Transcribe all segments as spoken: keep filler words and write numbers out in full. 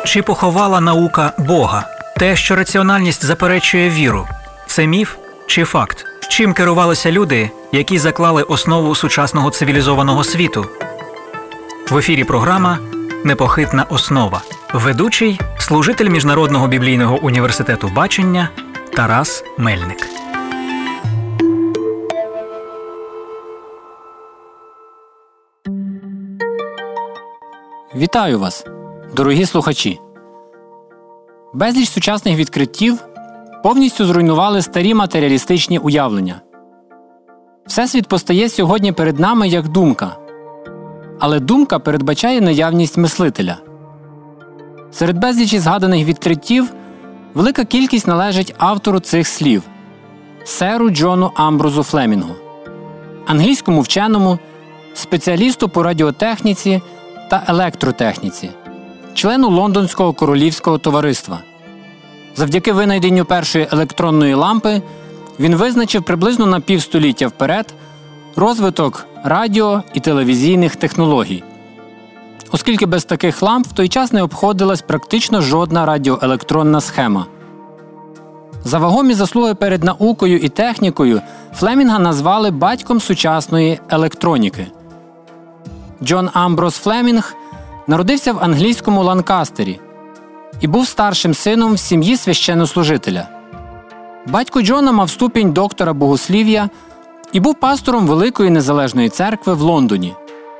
Чи поховала наука Бога? Те, що раціональність заперечує віру – це міф чи факт? Чим керувалися люди, які заклали основу сучасного цивілізованого світу? В ефірі програма «Непохитна основа». Ведучий – служитель Міжнародного біблійного університету бачення Тарас Мельник. Вітаю вас, дорогі слухачі! Безліч сучасних відкриттів повністю зруйнували старі матеріалістичні уявлення. Всесвіт постає сьогодні перед нами як думка. Але думка передбачає наявність мислителя. Серед безлічі згаданих відкриттів велика кількість належить автору цих слів – серу Джону Амброзу Флемінгу, англійському вченому, спеціалісту по радіотехніці та електротехніці, члену Лондонського королівського товариства. Завдяки винайденню першої електронної лампи він визначив приблизно на півстоліття вперед розвиток радіо і телевізійних технологій. Оскільки без таких ламп в той час не обходилась практично жодна радіоелектронна схема. За вагомі заслуги перед наукою і технікою Флемінга назвали батьком сучасної електроніки. Джон Амброз Флемінг народився в англійському Ланкастері і був старшим сином в сім'ї священнослужителя. Батько Джона мав ступінь доктора богослів'я і був пастором Великої Незалежної церкви в Лондоні.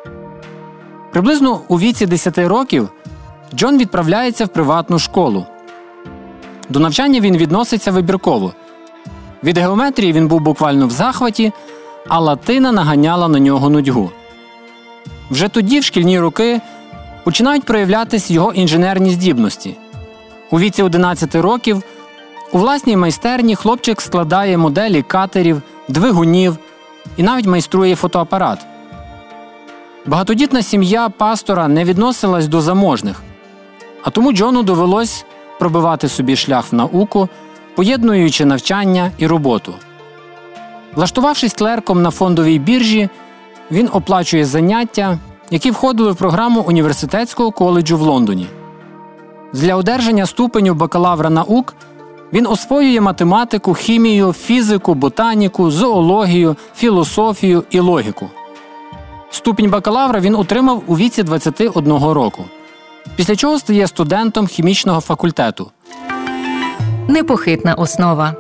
Приблизно у віці десяти років Джон відправляється в приватну школу. До навчання він відноситься вибірково. Від геометрії він був буквально в захваті, а латина наганяла на нього нудьгу. Вже тоді, в шкільні роки, починають проявлятись його інженерні здібності. У віці одинадцяти років у власній майстерні хлопчик складає моделі катерів, двигунів і навіть майструє фотоапарат. Багатодітна сім'я пастора не відносилась до заможних, а тому Джону довелось пробивати собі шлях в науку, поєднуючи навчання і роботу. Влаштувавшись клерком на фондовій біржі, він оплачує заняття, які входили в програму університетського коледжу в Лондоні. Для одержання ступеню бакалавра наук він освоює математику, хімію, фізику, ботаніку, зоологію, філософію і логіку. Ступінь бакалавра він отримав у віці двадцяти одного року, після чого стає студентом хімічного факультету. Непохитна основа.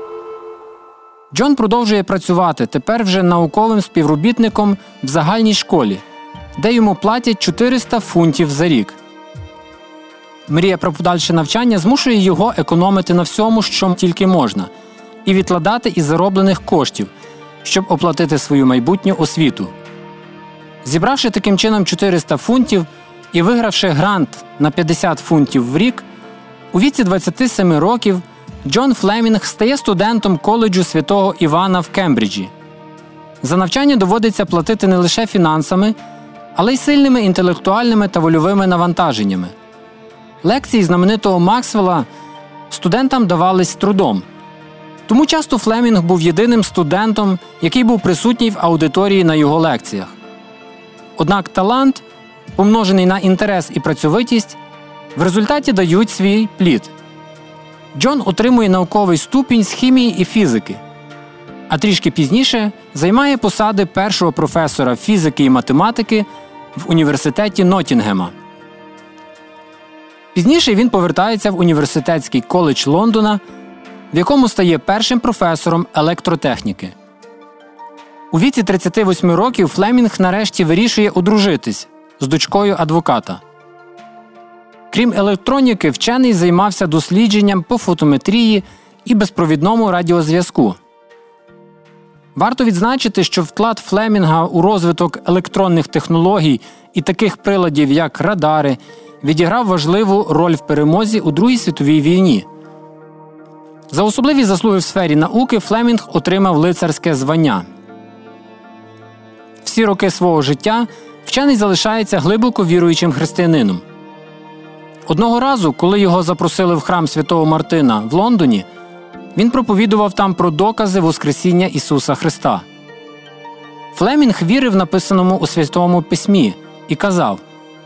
Джон продовжує працювати, тепер вже науковим співробітником в загальній школі, де йому платять чотириста фунтів за рік. Мрія про подальше навчання змушує його економити на всьому, що тільки можна, і відкладати із зароблених коштів, щоб оплатити свою майбутню освіту. Зібравши таким чином чотириста фунтів і вигравши грант на п'ятдесят фунтів в рік, у віці двадцяти семи років Джон Флемінг стає студентом коледжу Святого Івана в Кембриджі. За навчання доводиться платити не лише фінансами, але й сильними інтелектуальними та вольовими навантаженнями. Лекції знаменитого Максвелла студентам давались трудом. Тому часто Флемінг був єдиним студентом, який був присутній в аудиторії на його лекціях. Однак талант, помножений на інтерес і працьовитість, в результаті дають свій плід. Джон отримує науковий ступінь з хімії і фізики, а трішки пізніше займає посади першого професора фізики і математики в університеті Ноттінгема. Пізніше він повертається в університетський коледж Лондона, в якому стає першим професором електротехніки. У віці тридцяти восьми років Флемінг нарешті вирішує одружитись з дочкою адвоката. Крім електроніки, вчений займався дослідженням по фотометрії і безпровідному радіозв'язку. Варто відзначити, що вклад Флемінга у розвиток електронних технологій і таких приладів, як радари, відіграв важливу роль в перемозі у Другій світовій війні. За особливі заслуги в сфері науки Флемінг отримав лицарське звання. Всі роки свого життя вчений залишається глибоко віруючим християнином. Одного разу, коли його запросили в храм Святого Мартина в Лондоні, він проповідував там про докази Воскресіння Ісуса Христа. Флемінг вірив написаному у Святому Письмі і казав: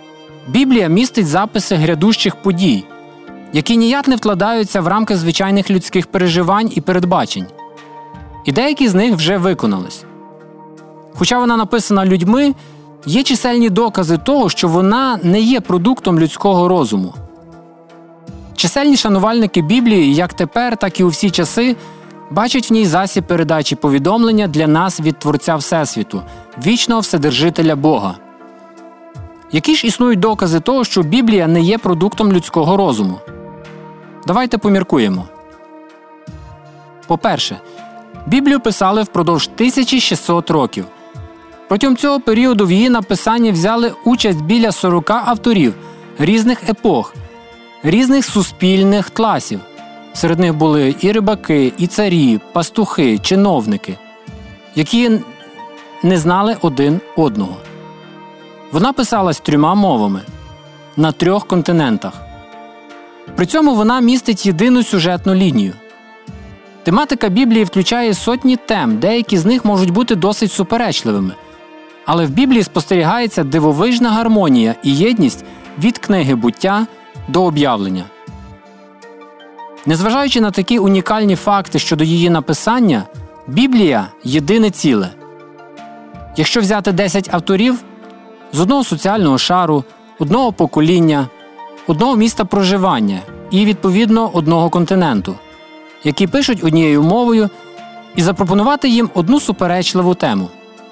Біблія містить записи грядущих подій, які ніяк не вкладаються в рамки звичайних людських переживань і передбачень. І деякі з них вже виконались. Хоча вона написана людьми, є чисельні докази того, що вона не є продуктом людського розуму. Чисельні шанувальники Біблії, як тепер, так і у всі часи, бачать в ній засіб передачі повідомлення для нас від Творця Всесвіту, вічного Вседержителя Бога. Які ж існують докази того, що Біблія не є продуктом людського розуму? Давайте поміркуємо. По-перше, Біблію писали впродовж тисяча шістсот років. Протягом цього періоду в її написанні взяли участь біля сорока авторів різних епох, різних суспільних класів. Серед них були і рибаки, і царі, пастухи, чиновники, які не знали один одного. Вона писалась трьома мовами на трьох континентах. При цьому вона містить єдину сюжетну лінію. Тематика Біблії включає сотні тем, деякі з них можуть бути досить суперечливими. Але в Біблії спостерігається дивовижна гармонія і єдність від книги «Буття» до об'явлення. Незважаючи на такі унікальні факти щодо її написання, Біблія – єдине ціле. Якщо взяти десять авторів з одного соціального шару, одного покоління, одного міста проживання і, відповідно, одного континенту, які пишуть однією мовою, і запропонувати їм одну суперечливу тему.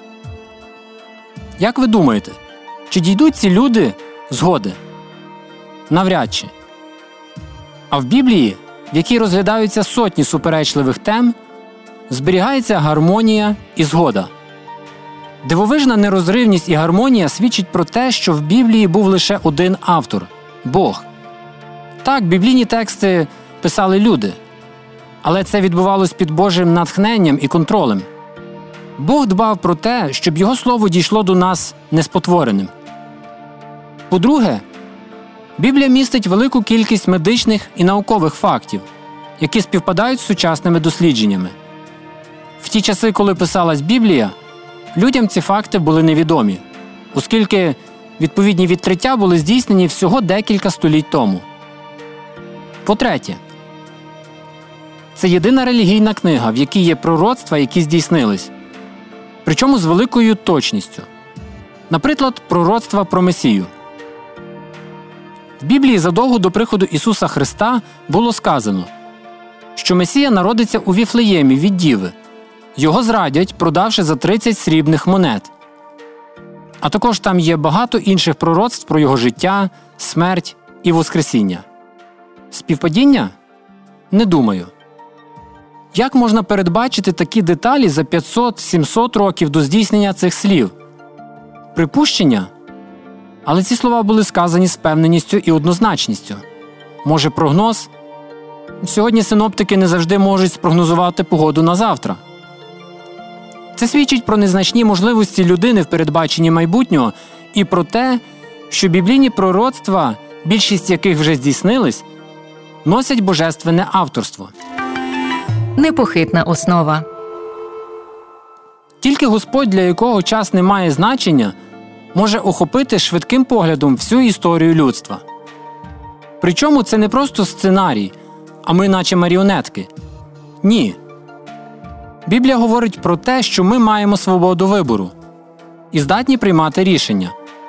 Як ви думаєте, чи дійдуть ці люди згоди? Навряд чи. А в Біблії, в якій розглядаються сотні суперечливих тем, зберігається гармонія і згода. Дивовижна нерозривність і гармонія свідчить про те, що в Біблії був лише один автор – Бог. Так, біблійні тексти писали люди, але це відбувалось під Божим натхненням і контролем. Бог дбав про те, щоб Його Слово дійшло до нас неспотвореним. По-друге, Біблія містить велику кількість медичних і наукових фактів, які співпадають з сучасними дослідженнями. В ті часи, коли писалась Біблія, людям ці факти були невідомі, оскільки відповідні відкриття були здійснені всього декілька століть тому. По-третє, це єдина релігійна книга, в якій є пророцтва, які здійснились, причому з великою точністю. Наприклад, пророцтва про Месію. В Біблії задовго до приходу Ісуса Христа було сказано, що Месія народиться у Віфлеємі від Діви. Його зрадять, продавши за тридцять срібних монет. А також там є багато інших пророцтв про його життя, смерть і воскресіння. Співпадіння? Не думаю. Як можна передбачити такі деталі за п'ятсот-сімсот років до здійснення цих слів? Припущення? Але ці слова були сказані з впевненістю і однозначністю. Може, прогноз? Сьогодні синоптики не завжди можуть спрогнозувати погоду на завтра. Це свідчить про незначні можливості людини в передбаченні майбутнього і про те, що біблійні пророцтва, більшість яких вже здійснились, носять божественне авторство. Непохитна основа. Тільки Господь, для якого час не має значення, може охопити швидким поглядом всю історію людства. Причому це не просто сценарій, а ми наче маріонетки. Ні. Біблія говорить про те, що ми маємо свободу вибору і здатні приймати рішення.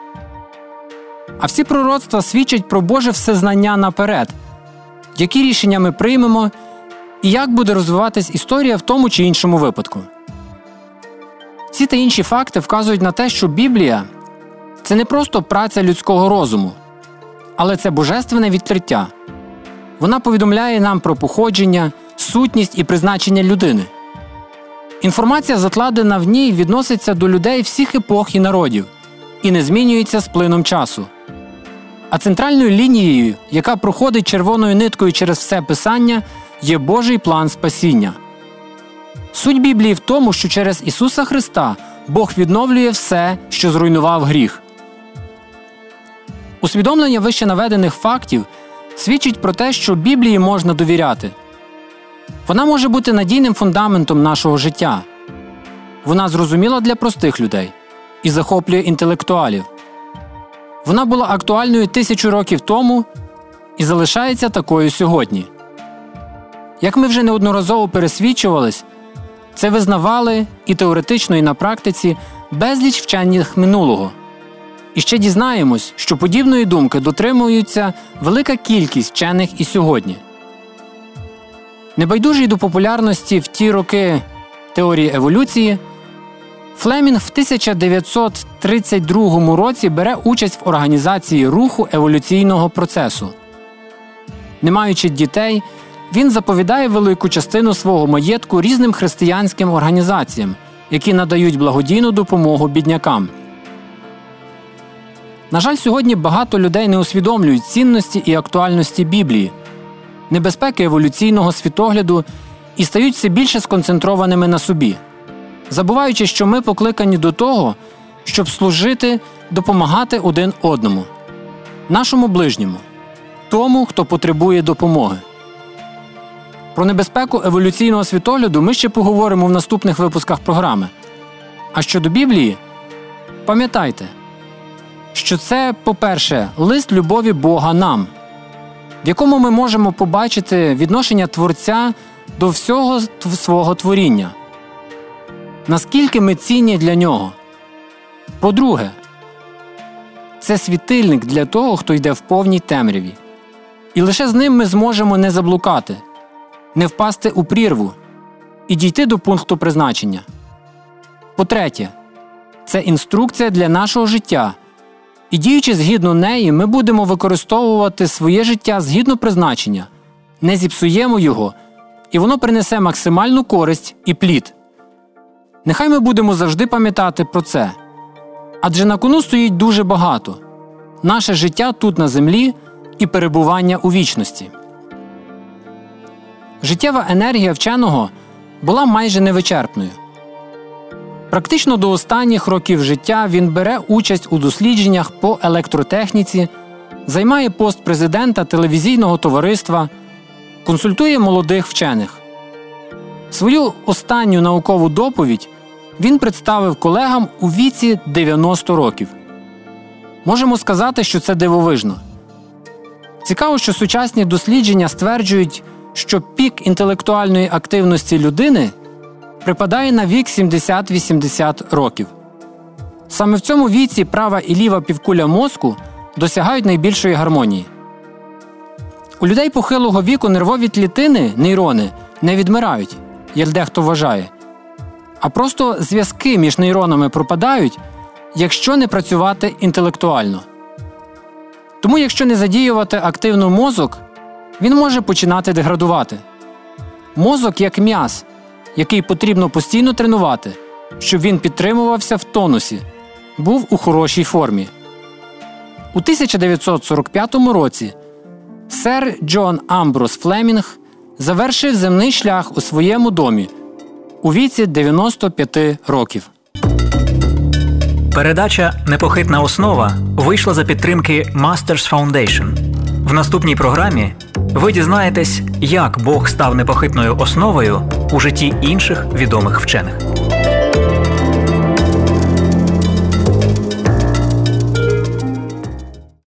А всі пророцтва свідчать про Боже всезнання наперед, які рішення ми приймемо і як буде розвиватись історія в тому чи іншому випадку. Ці та інші факти вказують на те, що Біблія – це не просто праця людського розуму, але це божественне відкриття. Вона повідомляє нам про походження, сутність і призначення людини. Інформація, закладена в ній, відноситься до людей всіх епох і народів і не змінюється з плином часу. А центральною лінією, яка проходить червоною ниткою через все Писання, є Божий план спасіння. Суть Біблії в тому, що через Ісуса Христа Бог відновлює все, що зруйнував гріх. Усвідомлення вище наведених фактів свідчить про те, що Біблії можна довіряти. Вона може бути надійним фундаментом нашого життя. Вона зрозуміла для простих людей і захоплює інтелектуалів. Вона була актуальною тисячу років тому і залишається такою сьогодні. Як ми вже неодноразово пересвідчувались, це визнавали і теоретично, і на практиці безліч вчених минулого. І ще дізнаємось, що подібної думки дотримуються велика кількість вчених і сьогодні. Небайдужий до популярності в ті роки теорії еволюції, Флемінг в тисяча дев'ятсот тридцять другому році бере участь в організації руху еволюційного процесу. Не маючи дітей, він заповідає велику частину свого маєтку різним християнським організаціям, які надають благодійну допомогу біднякам. На жаль, сьогодні багато людей не усвідомлюють цінності і актуальності Біблії, небезпеки еволюційного світогляду і стають все більше сконцентрованими на собі, забуваючи, що ми покликані до того, щоб служити, допомагати один одному, нашому ближньому, тому, хто потребує допомоги. Про небезпеку еволюційного світогляду ми ще поговоримо в наступних випусках програми. А щодо Біблії, пам'ятайте, що це, по-перше, лист любові Бога нам, в якому ми можемо побачити відношення Творця до всього свого творіння. Наскільки ми цінні для Нього. По-друге, це світильник для того, хто йде в повній темряві. І лише з ним ми зможемо не заблукати, не впасти у прірву і дійти до пункту призначення. По-третє, це інструкція для нашого життя. І діючи згідно неї, ми будемо використовувати своє життя згідно призначення, не зіпсуємо його, і воно принесе максимальну користь і плід. Нехай ми будемо завжди пам'ятати про це. Адже на кону стоїть дуже багато – наше життя тут на землі і перебування у вічності. Життєва енергія вченого була майже невичерпною. Практично до останніх років життя він бере участь у дослідженнях по електротехніці, займає пост президента телевізійного товариства, консультує молодих вчених. Свою останню наукову доповідь він представив колегам у віці дев'яносто років. Можемо сказати, що це дивовижно. Цікаво, що сучасні дослідження стверджують, що пік інтелектуальної активності людини припадає на вік сімдесят-вісімдесят років. Саме в цьому віці права і ліва півкуля мозку досягають найбільшої гармонії. У людей похилого віку нервові клітини, нейрони, не відмирають, як дехто вважає, а просто зв'язки між нейронами пропадають, якщо не працювати інтелектуально. Тому, якщо не задіювати активно мозок, він може починати деградувати. Мозок як м'яз, який потрібно постійно тренувати, щоб він підтримувався в тонусі, був у хорошій формі. У тисяча дев'ятсот сорок п'ятому році сер Джон Амброс Флемінг завершив земний шлях у своєму домі у віці дев'яноста п'яти років. Передача «Непохитна основа» вийшла за підтримки Masters Foundation. В наступній програмі ви дізнаєтесь, як Бог став непохитною основою у житті інших відомих вчених.